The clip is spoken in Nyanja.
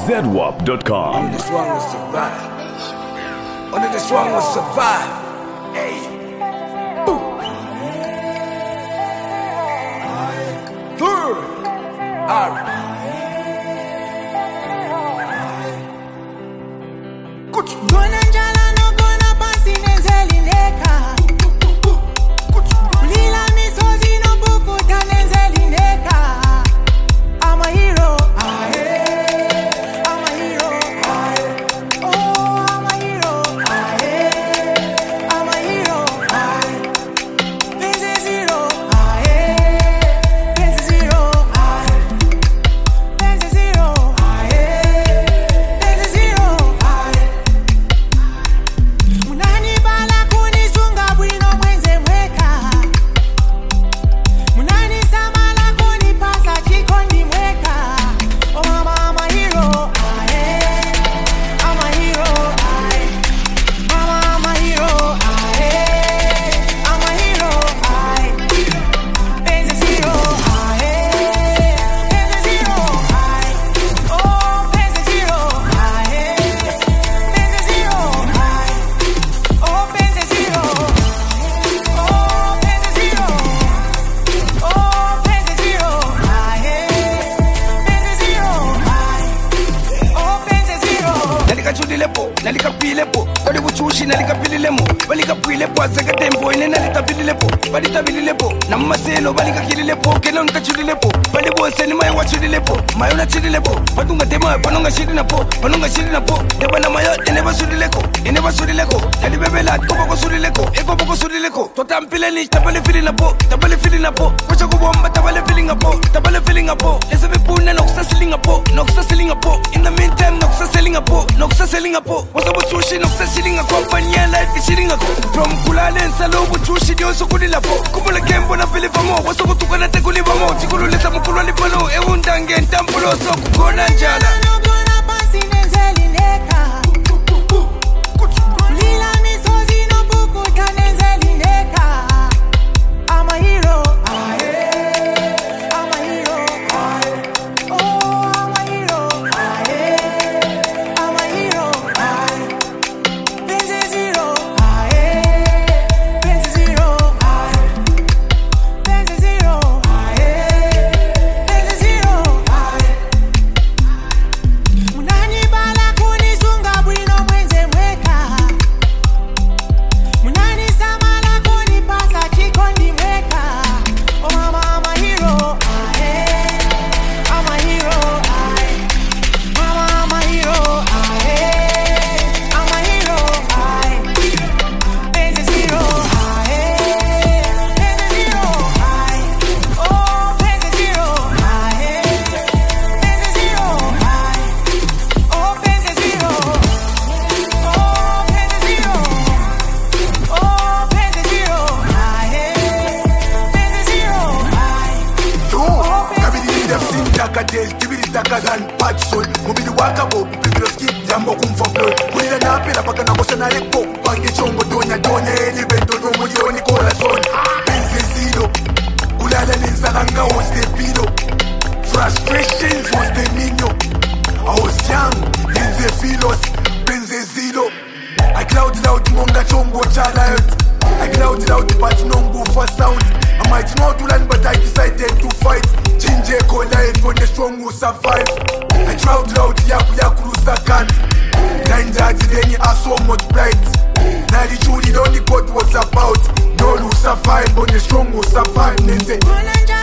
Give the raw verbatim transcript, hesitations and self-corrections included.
Z W A P dot com. Only the strong will survive. Only the strong will survive. Hey. Third. All right. Good. Gonna jala no gonna pass in Enzeli neka. Lila misozi no buku tan Enzeli neka. I'm a hero. I'm a hero. Oh, I'm a hero. I'm a hero. This is zero. This is zero. This is zero. This is zero. Munani bala kunisunga bwino mwenze mweka. Munani samala kunipasa chikondi mweka. Oh mama, I'm a hero. I'm a hero. Mama, I'm a hero. I'm a hero. This is zero. This is zero. Oh, this is zero. This is zero. Oh, this is zero. Oh, this is zero. Oh, this is zero. This is zero. Oh, this is zero. Nalika chudilepo, nalika pilepo, kodi buchushi nalika pililemo, balika pilepo azeka tempo ine nalika pililepo, balita bililepo, namaselo balika kililepo, kelon ka chudilepo, balibo seni mai wa chudilepo, mayo na chudilepo, patunga tema panonga shidinapo, panonga shidinapo, deba na mayo ene basudileko, ene basudileko, nali bebela kopo ko sudileko, eko poko sudileko, tota mpile ni tabale filinapo, tabale filinapo, kocha kubomba tabale filingapo, tabale filingapo, ese bepuna noksa silingapo, noksa silingapo, in the meantime noksa selingapo, noksa selingapo, wasa buchushi noksa silingapo, panya life silingako, from kulale salo buchushi dioso kudilapo, kumula kembo na filifamo, wasa kutukana tekulivamo, tikululesa mkulwa lipalo, eundange ntampulo so kukona njala. No gonna pass in Enzeli neka. Lila misozi no buku tan Enzeli neka. I'm a hero. I'm a hero. Oh, I'm a hero. I'm a hero. This is zero. This is zero. This is zero. This is zero. Munani bala kunisunga bwino mwenze mweka. Munani samala kunipasa chikondi mweka. Oh mama, I'm a hero. I'm a hero. Mama, I'm a hero. I'm a hero. This is zero. This is zero. Oh, this is zero. This is zero. Oh, this is zero. Oh, this is zero. Oh, this is zero. This is zero. Kabili def sintaka del tibiri takazan patsol mubili wakabo pipiro skip jambo kumfoklo kuila napela paka na kosa na lepo pange chongo donya donya eli bendo no milioni corazon benzezilo kulala nenzakanga was the pido frustrations was the niño I was young benzefilos benzezilo I cloud out monga chongo chala I cloud out but no go for sound I might not learn but I decided to fight change eco life for the strong who survive I cloud out yaku yaku sakan nine judge then are so much bright now the truly don't God was about no who survive but the strong who survive nenze Gonna